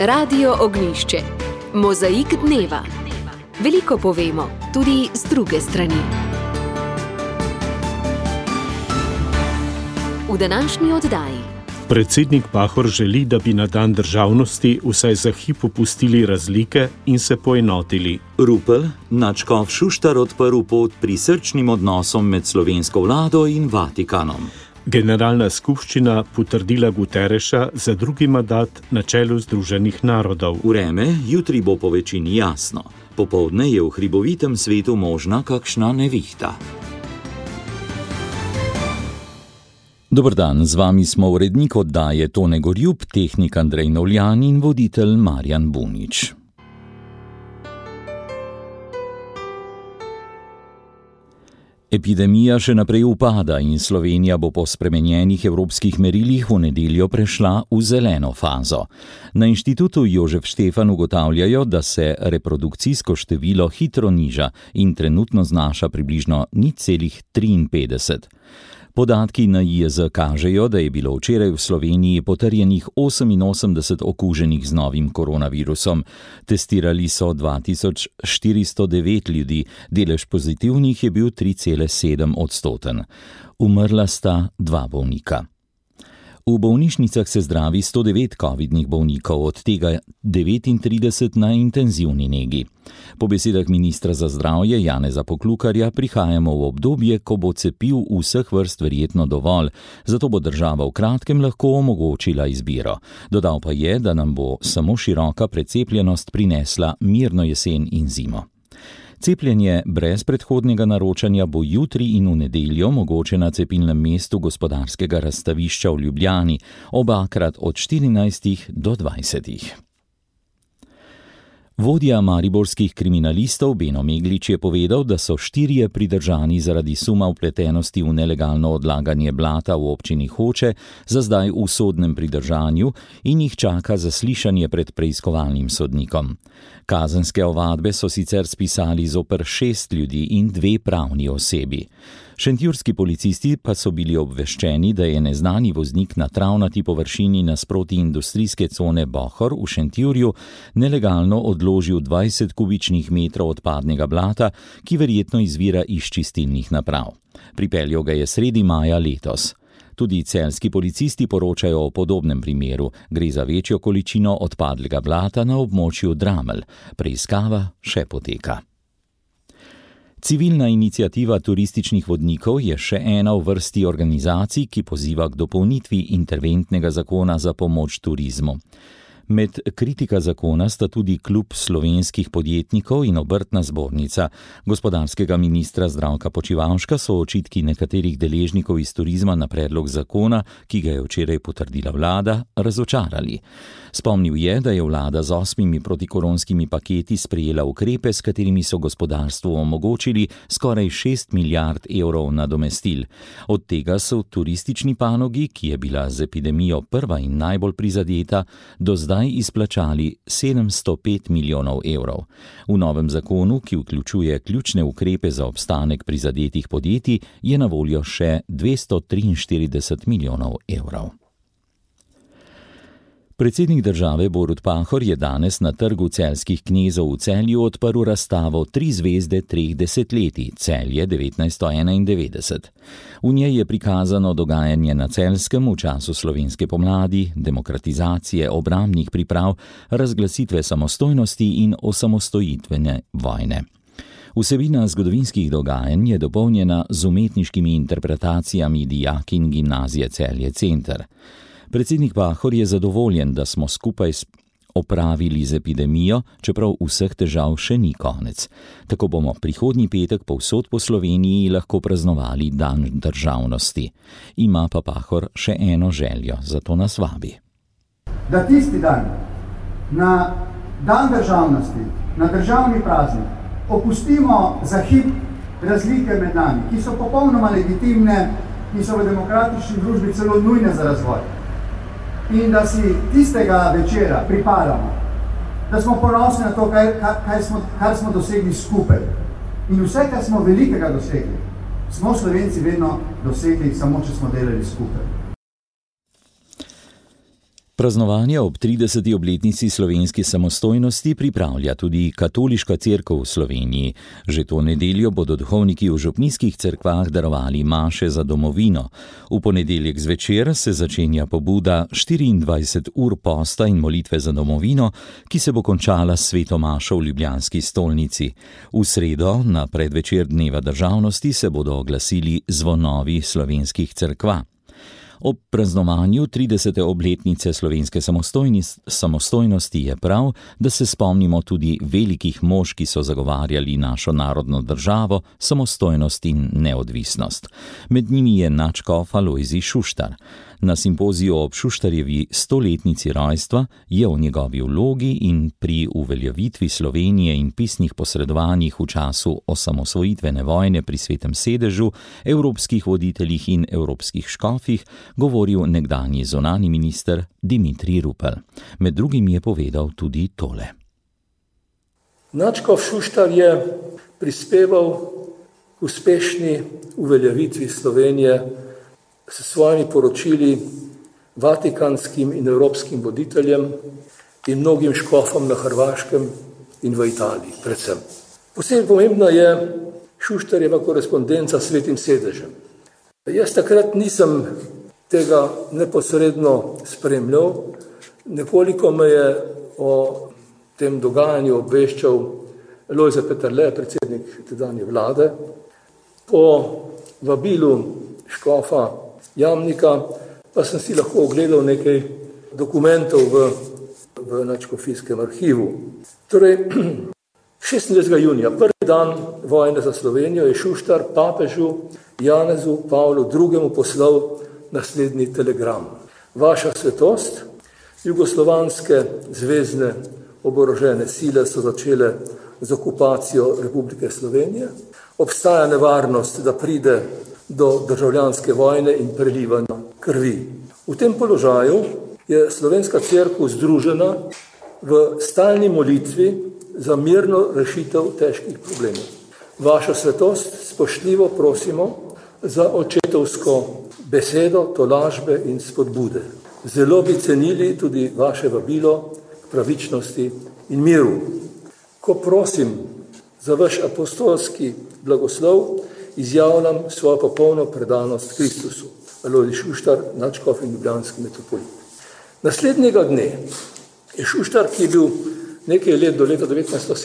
Radio Ognjišče. Mozaik dneva. Veliko povemo, tudi z druge strani. V današnji oddaji. Predsednik Pahor želi, da bi na dan državnosti vsaj za hip opustili razlike in se poenotili. Rupel, nadškof Šuštar odprl pot prisrčnim odnosom med slovensko vlado in Vatikanom. Generalna skupščina potrdila Gutereša za drugi mandat na čelu Združenih narodov. Vreme jutri bo po večini jasno. Popoldne je v hribovitem svetu možna kakšna nevihta. Dober dan, z vami smo urednik oddaje Tone Gorjup, tehnik Andrej Novljan in voditelj Marjan Bunič. Epidemija še naprej upada in Slovenija bo po spremenjenih evropskih merilih v nedeljo prešla v zeleno fazo. Na inštitutu Jožef Štefan ugotavljajo, da se reprodukcijsko število hitro niža in trenutno znaša približno 0,53. Podatki na IEZ kažejo, da je bilo včeraj v Sloveniji potrjenih 88 okuženih z novim koronavirusom. Testirali so 2409 ljudi, delež pozitivnih je bil 3,7%. Umrla sta 2 bolnika. V bolnišnicah se zdravi 109 covidnih bolnikov, od tega 39 na intenzivni negi. Po besedah ministra za zdravje Janeza Poklukarja prihajamo v obdobje, ko bo cepiv vseh vrst verjetno dovolj, zato bo država v kratkem lahko omogočila izbiro. Dodal pa je, da nam bo samo široka precepljenost prinesla mirno jesen in zimo. Cepljenje brez predhodnega naročanja bo jutri in v nedeljo mogoče na cepilnem mestu Gospodarskega razstavišča v Ljubljani, obakrat od 14 do 20. Vodja mariborskih kriminalistov Beno Meglič je povedal, da so 4 pridržani zaradi suma vpletenosti v nelegalno odlaganje blata v občini Hoče za zdaj v sodnem pridržanju in jih čaka zaslišanje pred preiskovalnim sodnikom. Kazenske ovadbe so sicer spisali zoper 6 ljudi in 2 pravni osebi. Šentjurski policisti pa so bili obveščeni, da je neznani voznik na travnati površini nasproti industrijske cone Bohor v Šentjurju nelegalno odložil 20 kubičnih metrov odpadnega blata, ki verjetno izvira iz čistilnih naprav. Pripeljal ga je sredi maja letos. Tudi celjski policisti poročajo o podobnem primeru. Gre za večjo količino odpadlega blata na območju Dramelj. Preiskava še poteka. Civilna iniciativa turističnih vodnikov je še ena v vrsti organizacij, ki poziva k dopolnitvi interventnega zakona za pomoč turizmu. Med kritika zakona sta tudi Klub slovenskih podjetnikov in Obrtna zbornica. Gospodarskega ministra Zdravka Počivalška so očitki nekaterih deležnikov iz turizma na predlog zakona, ki ga je včeraj potrdila vlada, razočarali. Spomnil je, da je vlada z 8 protikoronskimi paketi sprejela ukrepe, s katerimi so gospodarstvu omogočili skoraj 6 milijard evrov nadomestil. Od tega so v turistični panogi, ki je bila z epidemijo prva in najbolj prizadeta, do zdaj izplačali 705 milijonov evrov. V novem zakonu, ki vključuje ključne ukrepe za obstanek prizadetih podjetij, je na voljo še 243 milijonov evrov. Predsednik države Borut Pahor je danes na trgu celjskih knezov v Celju odprl razstavo 3 zvezde 3 desetletij, Celje 1991. V njej je prikazano dogajanje na Celjskem v času slovenske pomladi, demokratizacije, obrambnih priprav, razglasitve samostojnosti in osamostojitvene vojne. Vsebina zgodovinskih dogajanj je dopolnjena z umetniškimi interpretacijami dijakinj gimnazije Celje Center. Predsednik Pahor je zadovoljen, da smo skupaj opravili z epidemijo, čeprav vseh težav še ni konec. Tako bomo prihodnji petek povsod po Sloveniji lahko praznovali dan državnosti. Ima pa Pahor še eno željo, zato nas vabi. Da tisti dan, na dan državnosti, na državni praznik, opustimo za hip razlike med nami, ki so popolnoma legitimne in so v demokratični družbi celo nujne za razvoj. In da si tistega večera pripadamo, da smo ponosni na to, kar smo dosegli skupaj. In vse, kar smo velikega dosegli, smo Slovenci vedno dosegli samo, če smo delali skupaj. Praznovanje ob 30. obletnici slovenske samostojnosti pripravlja tudi Katoliška cerkev v Sloveniji. Že to nedeljo bodo duhovniki v župnijskih cerkvah darovali maše za domovino. V ponedeljek zvečer se začenja pobuda 24 ur posta in molitve za domovino, ki se bo končala s sveto mašo v ljubljanski stolnici. V sredo, na predvečer dneva državnosti, se bodo oglasili zvonovi slovenskih cerkva. Ob praznovanju 30. obletnice slovenske samostojnosti je prav, da se spomnimo tudi velikih mož, ki so zagovarjali našo narodno državo, samostojnost in neodvisnost. Med njimi je nadškof Alojzij Šuštar. Na simpoziju ob Šuštarjevi 100-letnici rojstva je o njegovi vlogi in pri uveljavitvi Slovenije in pisnih posredovanjih v času osamosvojitvene vojne pri Svetem sedežu, evropskih voditeljih in evropskih škofih govoril nekdanji zunanji minister Dimitrij Rupel. Med drugim je povedal tudi tole. Nadškof Šuštar je prispeval k uspešni uveljavitvi Slovenije s svojimi poročili vatikanskim in evropskim voditeljem in mnogim škofom na Hrvaškem in v Italiji predvsem. Posebej pomembna je Šuštarjeva korespondenca s Svetim sedežem. Jaz takrat nisem tega neposredno spremljal, nekoliko me je o tem dogajanju obveščal Lojze Peterle, predsednik tedanje vlade. Po vabilu škofa Jamnika pa sem si lahko ogledal nekaj dokumentov v nadškofijskem arhivu. Torej, 26. junija, prvi dan vojne za Slovenijo, je Šuštar papežu Janezu Pavlu II. Poslal naslednji telegram. Vaša svetost, jugoslovanske zvezne oborožene sile so začele z okupacijo Republike Slovenije. Obstaja nevarnost, da pride do državljanske vojne in prelivanja krvi. V tem položaju je slovenska cerkev združena v stalni molitvi za mirno rešitev težkih problemov. Vašo svetost spoštljivo prosimo za očetovsko besedo, tolažbe in spodbude. Zelo bi cenili tudi vaše vabilo k pravičnosti in miru. Ko prosim za vaš apostolski blagoslov, izjavljam svojo popolno predanost Kristusu. Alojzij Šuštar, nadškof in ljubljanski metropolit. Naslednjega dne je Šuštar, ki je bil nekaj let do leta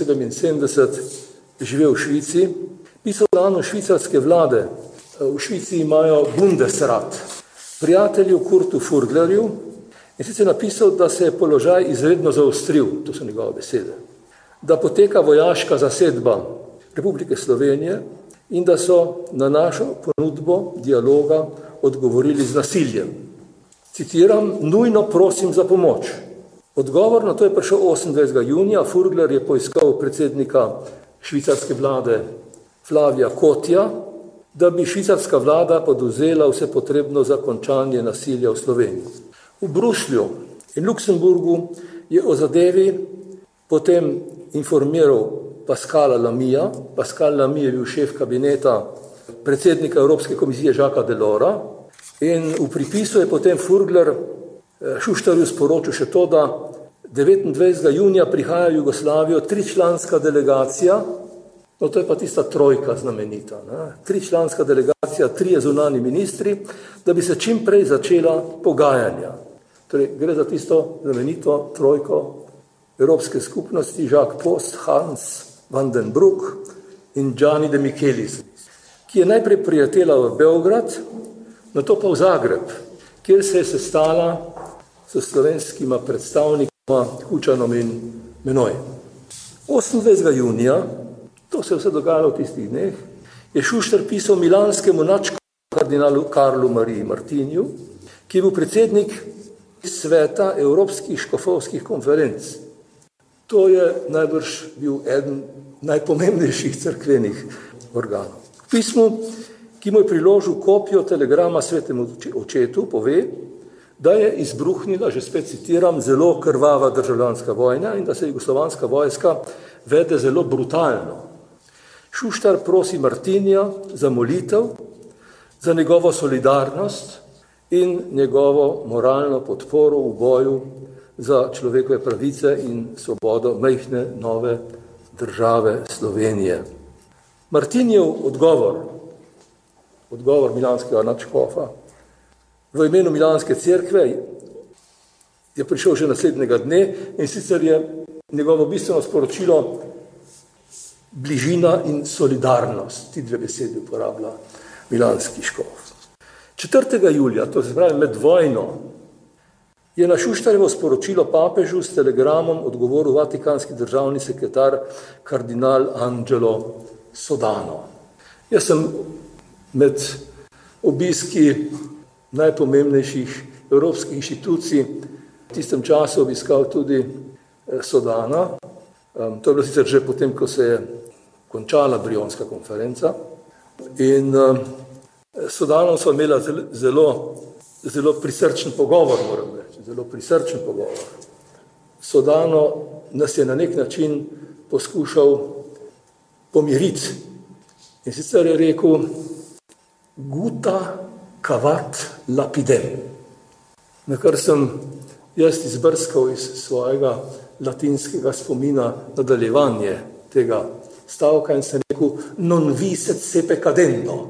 1977 živel v Švici, pisal članu švicarske vlade. V Švici imajo Bundesrat, prijatelju Kurtu Furglerju, in sicer napisal, da se je položaj izredno zaostril, to so njegove besede, da poteka vojaška zasedba Republike Slovenije in da so na našo ponudbo dialoga odgovorili z nasiljem. Citiram, nujno prosim za pomoč. Odgovor na to je prišel 28. junija. Furgler je poiskal predsednika švicarske vlade Flavija Kotja, da bi švicarska vlada poduzela vse potrebno za končanje nasilja v Sloveniji. V Bruslju in Luksemburgu je o zadevi potem informiral Pascala Lamija. Pascal Lamy je bil šef kabineta predsednika Evropske komisije Jacquesa Delorsa in v pripisu je potem Furgler Šuštarju sporočil še to, da 29. junija prihaja v Jugoslavijo 3-članska delegacija, no to je pa tista trojka znamenita, 3-članska delegacija, 3 zunanji ministri, da bi se čim prej začela pogajanja. Torej, gre za tisto znamenito trojko Evropske skupnosti, Jacques Post, Hans van den Broek in Gianni de Michelis, ki je najprej priletela v Beograd, nato pa v Zagreb, kjer se je sestala s slovenskima predstavnikoma Kučanom in menoj. 28. junija, to se je vse dogajalo v tistih dneh, je Šuštar pisal milanskemu nadškofu kardinalu Karlu Mariji Martinju, ki je bil predsednik sveta evropskih škofovskih konferenc. To je najbrž bil eden najpomembnejših cerkvenih organov. V pismu, ki mu je priložil kopijo telegrama svetemu očetu, pove, da je izbruhnila, že spet citiram, zelo krvava državljanska vojna in da se jugoslovanska vojska vede zelo brutalno. Šuštar prosi Martinja za molitev, za njegovo solidarnost in njegovo moralno podporo v boju za človekove pravice in svobodo majhne nove države Slovenije. Martinjev odgovor milanskega nadškofa v imenu Milanske cerkve je prišel že naslednjega dne, in sicer je njegovo bistveno sporočilo bližina in solidarnost. Ti dve besedi uporablja milanski škof. 4. julija, to se pravi med vojno, je na Šuštarjevo sporočilo papežu s telegramom odgovoril vatikanski državni sekretar kardinal Angelo Sodano. Jaz sem med obiski najpomembnejših evropskih inštitucij v tistem času obiskal tudi Sodana. To je bilo sicer že potem, ko se je končala Brionska konferenca. In Sodanom smo imeli zelo prisrčen pogovor, moram reči, zelo prisrčen pogovor. Sodano nas je na nek način poskušal pomiriti. In sicer je rekel, guta cavat lapidem. Na kar sem jaz izbrskal iz svojega latinskega spomina nadaljevanje tega stavka in sem rekel, non viset sepe cadendo.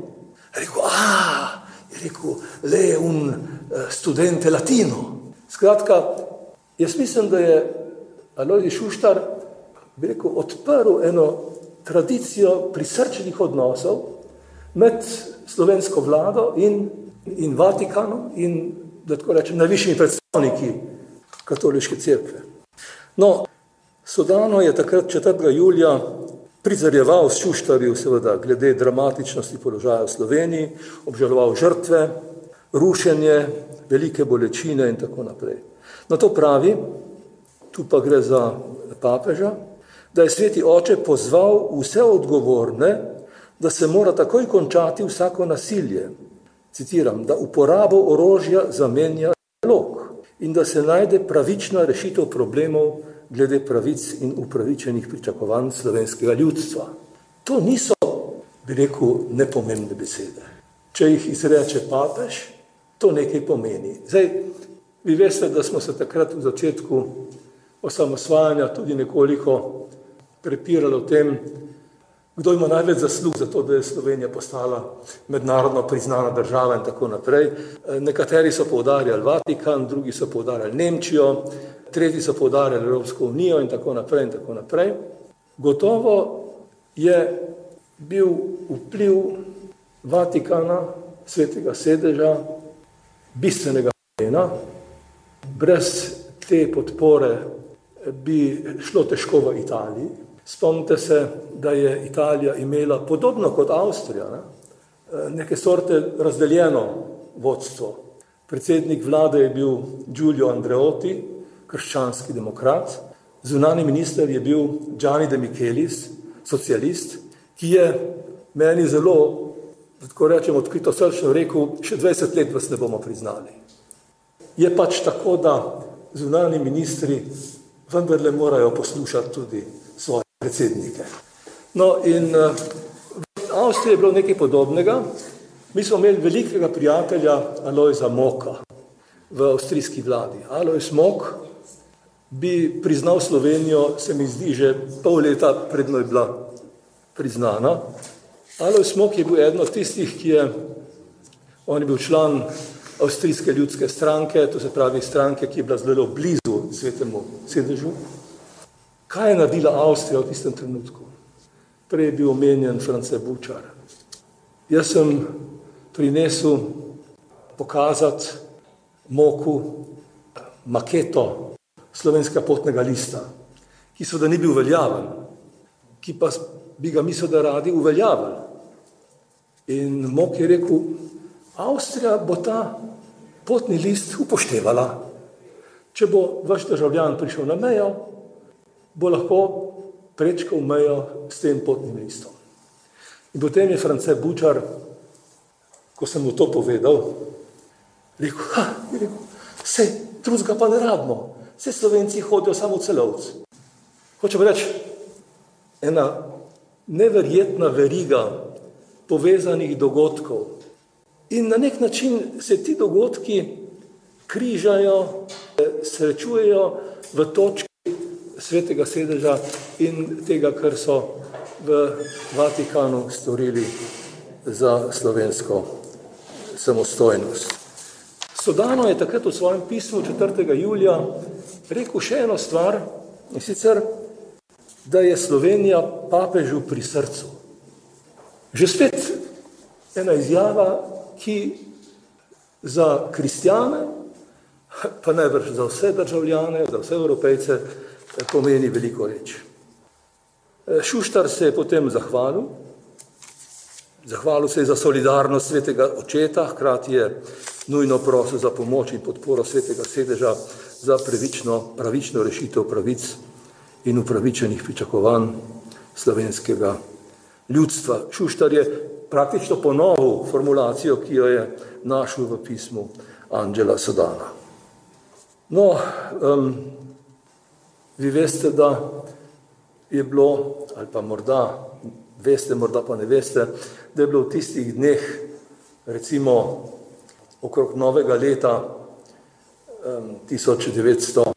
Je rekel, le un studente latino. Skratka, jaz mislim, da je Alojzij Šuštar, bi rekel, odprl eno tradicijo prisrčnih odnosov med slovensko vlado in Vatikanom in, da tako rečem, najvišjimi predstavniki katoliške cerkve. No, Sodano je takrat 4. julija prizarjeval s Šuštarju seveda glede dramatičnosti položaja v Sloveniji, obžaloval žrtve, rušenje, velike bolečine in tako naprej. Na to pravi, tu pa gre za papeža, da je sveti oče pozval vse odgovorne, da se mora takoj končati vsako nasilje. Citiram, da uporabo orožja zamenja dialog in da se najde pravična rešitev problemov glede pravic in upravičenih pričakovanj slovenskega ljudstva. To niso, bi rekel, nepomembne besede. Če jih izreče papež, to nekaj pomeni. Zdaj, vi veste, da smo se takrat v začetku osamosvajanja tudi nekoliko prepirali o tem, kdo ima največ zaslug za to, da je Slovenija postala mednarodno priznana država in tako naprej. Nekateri so poudarjali Vatikan, drugi so poudarjali Nemčijo, tretji so poudarjali Evropsko unijo in tako naprej in tako naprej. Gotovo je bil vpliv Vatikana, svetega sedeža, bistvenega pomena. Brez te podpore bi šlo težko v Italiji. Spomnite se, da je Italija imela podobno kot Avstrija, neke sorte razdeljeno vodstvo. Predsednik vlade je bil Giulio Andreotti, krščanski demokrat, zunanji minister je bil Gianni De Michelis, socialist, ki je meni zelo, tako rečem, odkrito srčno rekel, še 20 let vas ne bomo priznali. Je pač tako, da zunanji ministri vendarle morajo poslušati tudi svoje predsednike. No in v Avstriji je bilo nekaj podobnega. Mi smo imeli velikega prijatelja Alojza Moka v avstrijski vladi. Alojz Mok bi priznal Slovenijo, se mi zdi, že pol leta predno je bila priznana. Alojz Mok je bil eden od tistih, on je bil član avstrijske ljudske stranke, to se pravi stranke, ki je bila zelo blizu svetemu sedežu. Kaj je naredila Avstrija v tistem trenutku? Prej je bil omenjen France Bučar. Jaz sem prinesel pokazati Moku maketo slovenskega potnega lista, ki seveda ni bil veljaven, ki pa bi ga mislil, da radi uveljavili. In Mok je rekel, Avstrija bo ta potni list upoštevala. Če bo vaš državljan prišel na mejo, bo lahko prečkal mejo s tem potnim listom. In potem je France Bučar, ko sem mu to povedal, rekel, sej, drugega pa ne rabimo, sej Slovenci hodijo samo v Celovec. Hočem reči, ena neverjetna veriga povezanih dogodkov In na nek način se ti dogodki križajo, srečujejo v točki Svetega sedeža in tega, kar so v Vatikanu storili za slovensko samostojnost. Sodano je takrat v svojem pismu 4. julija rekel še eno stvar, in sicer, da je Slovenija papežu pri srcu. Že spet ena izjava, ki za kristjane, pa najbrž za vse državljane, za vse Evropejce, pomeni veliko reč. Šuštar se je potem zahvalil se je za solidarnost Svetega očeta, hkrati je nujno prosil za pomoč in podporo Svetega sedeža za pravično rešitev pravic in upravičenih pričakovanj slovenskega ljudstva. Šuštar je praktično ponovil formulacijo, ki jo je našel v pismu Anđela Sodana. No, vi veste, da je bilo, ali pa morda veste, morda pa ne veste, da je bilo v tistih dneh, recimo okrog novega leta 1992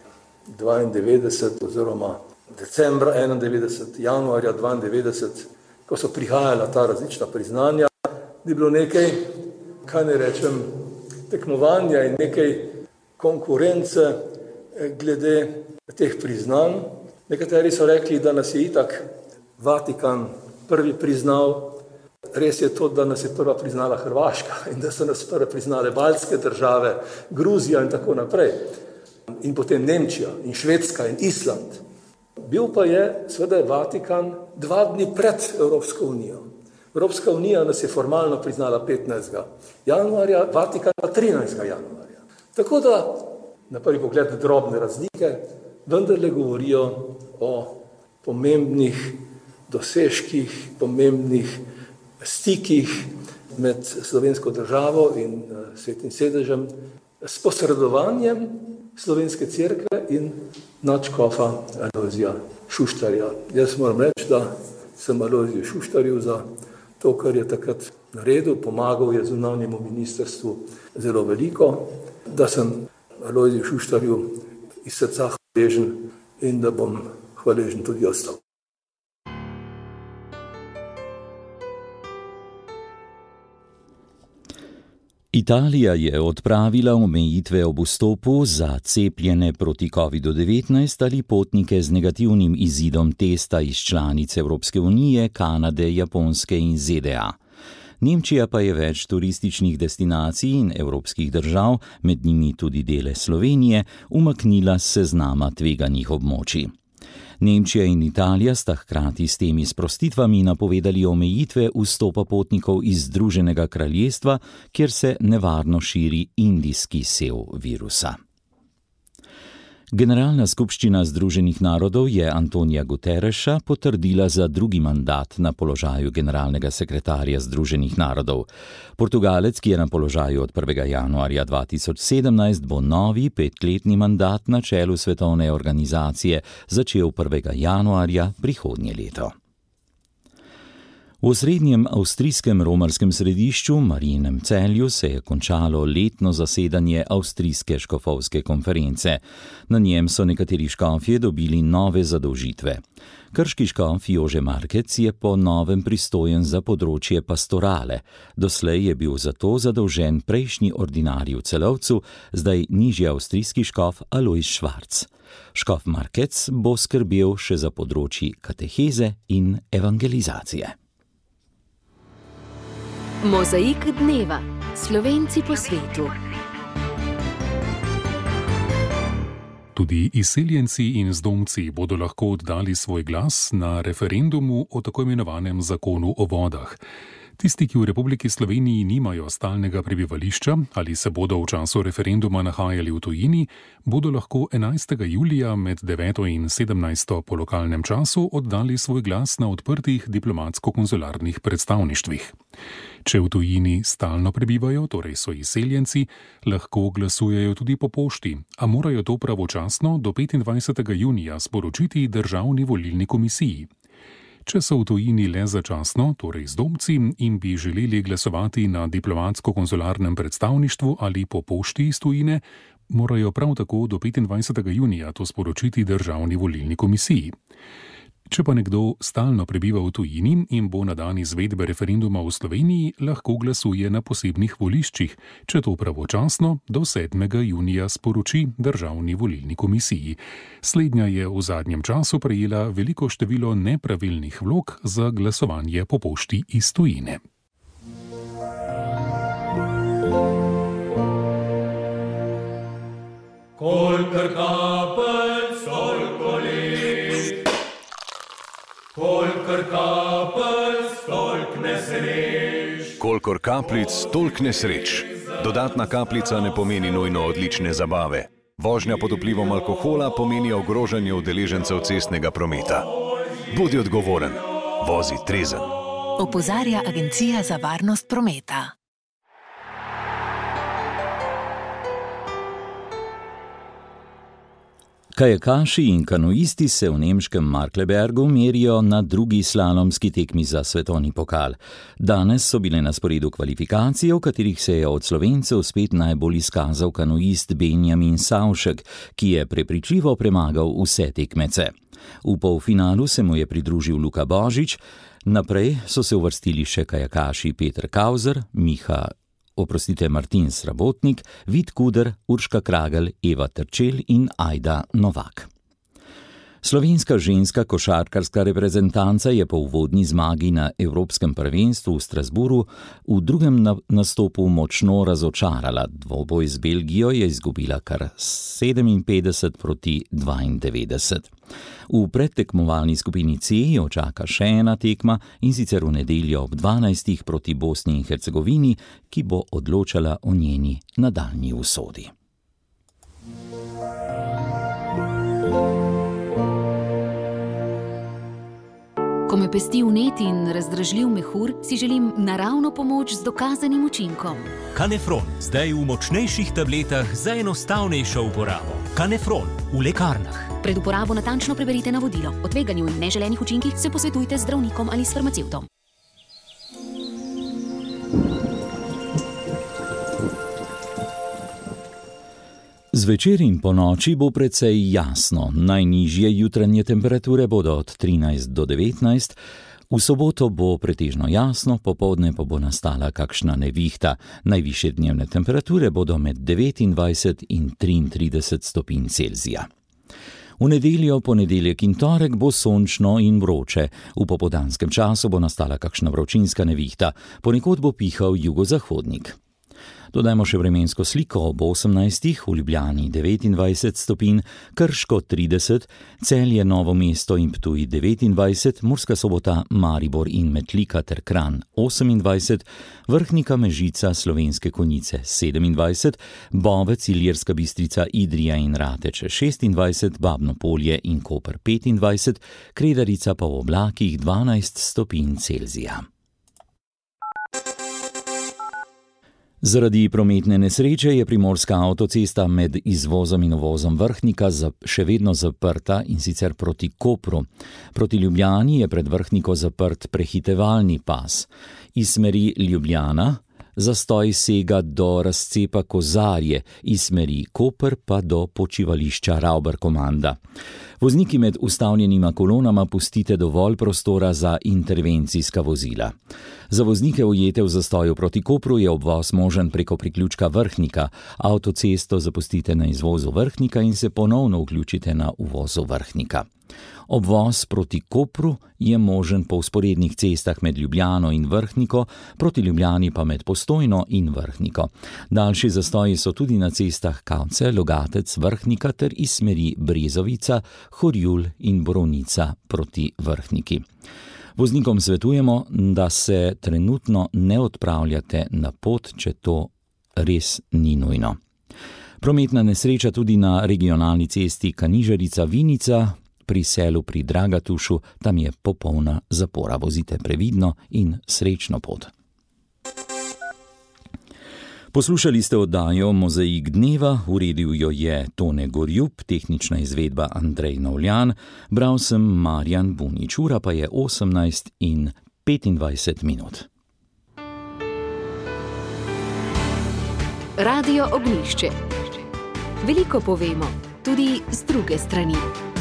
oziroma decembra 1991, januarja 1992, ko so prihajala ta različna priznanja, je bilo nekaj, kaj ne rečem, tekmovanja in nekaj konkurence glede teh priznanj. Nekateri so rekli, da nas je itak Vatikan prvi priznal. Res je to, da nas je prva priznala Hrvaška in da so nas prve priznale baltske države, Gruzija in tako naprej. In potem Nemčija in Švedska in Island. Bil pa je seveda Vatikan 2 dni pred Evropsko unijo. Evropska unija nas je formalno priznala 15. januarja, Vatikan pa 13. januarja. Tako da, na prvi pogled drobne razlike, vendarle govorijo o pomembnih dosežkih, pomembnih stikih med slovensko državo in Svetim sedežem s posredovanjem Slovenske cerkve in nadškofa Alojzija Šuštarja. Jaz moram reči, da sem Alojziju Šuštarju za to, kar je takrat naredil, pomagal je zunanjemu ministrstvu zelo veliko, da sem Alojziju Šuštarju iz srca hvaležen in da bom hvaležen tudi ostal. Italija je odpravila omejitve ob vstopu za cepljene proti COVID-19 ali potnike z negativnim izidom testa iz članic Evropske unije, Kanade, Japonske in ZDA. Nemčija pa je več turističnih destinacij in evropskih držav, med njimi tudi dele Slovenije, umaknila s seznama tveganih območij. Nemčija in Italija sta hkrati s temi sprostitvami napovedali omejitve vstopa potnikov iz Združenega kraljestva, kjer se nevarno širi indijski sev virusa. Generalna skupščina Združenih narodov je Antonija Guterreša potrdila za drugi mandat na položaju generalnega sekretarja Združenih narodov. Portugalec, ki je na položaju od 1. januarja 2017, bo novi 5-letni mandat na čelu svetovne organizacije začel 1. januarja prihodnje leto. V osrednjem avstrijskem romarskem središču Mariinem Celju se je končalo letno zasedanje Avstrijske škofovske konference. Na njem so nekateri škofje dobili nove zadolžitve. Krški škof Jože Markec je po novem pristojen za področje pastorale. Doslej je bil za to zadolžen prejšnji ordinarij v Celovcu, zdaj nižji avstrijski škof Alojz Švarc. Škof Markec bo skrbel še za področji kateheze in evangelizacije. Mozaik dneva. Slovenci po svetu. Tudi izseljenci in zdomci bodo lahko oddali svoj glas na referendumu o tako imenovanem zakonu o vodah. Tisti, ki v Republiki Sloveniji nimajo stalnega prebivališča ali se bodo v času referenduma nahajali v tujini, bodo lahko 11. julija med 9. in 17. po lokalnem času oddali svoj glas na odprtih diplomatsko-konzularnih predstavništvih. Če v tujini stalno prebivajo, torej so izseljenci, lahko glasujejo tudi po pošti, a morajo to pravočasno do 25. junija sporočiti Državni volilni komisiji. Če so v tujini le začasno, torej zdomci, in bi želeli glasovati na diplomatsko-konzularnem predstavništvu ali po pošti iz tujine, morajo prav tako do 25. junija to sporočiti Državni volilni komisiji. Če pa nekdo stalno prebiva v tujini in bo na dan izvedbe referenduma v Sloveniji, lahko glasuje na posebnih voliščih, če to pravočasno do 7. junija sporoči Državni volilni komisiji. Slednja je v zadnjem času prejela veliko število nepravilnih vlog za glasovanje po pošti iz tujine. Kolikor kapljic, toliko let. Kolikor kapljic, toliko nesreč. Kolikor kapljic, toliko nesreč. Dodatna kapljica ne pomeni nujno odlične zabave. Vožnja pod vplivom alkohola pomeni ogrožanje udeležencev cestnega prometa. Bodi odgovoren, vozi trezen. Opozarja Agencija za varnost prometa. Kajakaši in kanuisti se v nemškem Marklebergu merijo na drugi slalomski tekmi za svetovni pokal. Danes so bile na sporedu kvalifikacije, v katerih se je od Slovencev spet najbolj izkazal kanuist Benjamin Savšek, ki je prepričljivo premagal vse tekmece. V polfinalu se mu je pridružil Luka Božič, naprej so se uvrstili še kajakaši Peter Kauzer, Martin Srabotnik, Vid Kuder, Urška Kragel, Eva Terčelj in Ajda Novak. Slovenska ženska košarkarska reprezentanca je po uvodni zmagi na Evropskem prvenstvu v Strasbourgu v drugem nastopu močno razočarala. Dvoboj z Belgijo je izgubila kar 57-92. V predtekmovalni skupini C jo čaka še ena tekma, in sicer v nedeljo ob 12. proti Bosni in Hercegovini, ki bo odločala o njeni nadaljnji usodi. Ko me pesti vnet in razdražljiv mehur, si želim naravno pomoč z dokazanim učinkom. Kanefron, zdaj v močnejših tabletah za enostavnejšo uporabo. Kanefron v lekarnah. Pred uporabo natančno preberite navodilo. O tveganju in neželenih učinkih se posvetujte z zdravnikom ali s farmacevtom. Zvečer in ponoči bo precej jasno. Najnižje jutranje temperature bodo od 13 do 19, v soboto bo pretežno jasno, popoldne pa bo nastala kakšna nevihta. Najvišje dnevne temperature bodo med 29 in 33 stopinj Celzija. V nedeljo, ponedeljek in torek bo sončno in vroče. V popoldanskem času bo nastala kakšna vročinska nevihta, ponekod bo pihal jugozahodnik. Dodajmo še vremensko sliko. Ob 18. v Ljubljani 29 stopinj, Krško 30, Celje, Novo mesto in Ptuj 29, Murska Sobota, Maribor in Metlika ter Kranj 28, Vrhnika, Mežica, Slovenske Konjice 27, Bovec, Ilirska Bistrica, Idrija in Rateče 26, Babno Polje in Koper 25, Kredarica pa v oblakih 12 stopinj Celzija. Zaradi prometne nesreče je primorska avtocesta med izvozom in uvozom Vrhnika še vedno zaprta, in sicer proti Kopru. Proti Ljubljani je pred Vrhniko zaprt prehitevalni pas. Iz smeri Ljubljana zastoj sega do razcepa Kozarje, iz smeri Koper pa do počivališča Rauber-Komanda. Vozniki med ustavljenima kolonama pustite dovolj prostora za intervencijska vozila. Za voznike ujete v zastoju proti Kopru je obvoz možen preko priključka Vrhnika. Avtocesto zapustite na izvozu Vrhnika in se ponovno vključite na uvozu Vrhnika. Obvoz proti Kopru je možen po vzporednih cestah med Ljubljano in Vrhniko, proti Ljubljani pa med Postojno in Vrhniko. Daljši zastoji so tudi na cestah Kavce, Logatec, Vrhnika ter iz smeri Brezovica, Horjul in Borovnica proti Vrhniki. Voznikom svetujemo, da se trenutno ne odpravljate na pot, če to res ni nujno. Prometna nesreča tudi na regionalni cesti Kanižarica-Vinica, pri selu pri Dragatušu, tam je popolna zapora. Vozite previdno in srečno pot. Poslušali ste oddajo Mozaik dneva, uredil jo je Tone Gorjup, tehnična izvedba Andrej Novljan, bral sem Marjan Bunič, ura pa je 18:25. Radio Ognjišče. Veliko povemo, tudi z druge strani.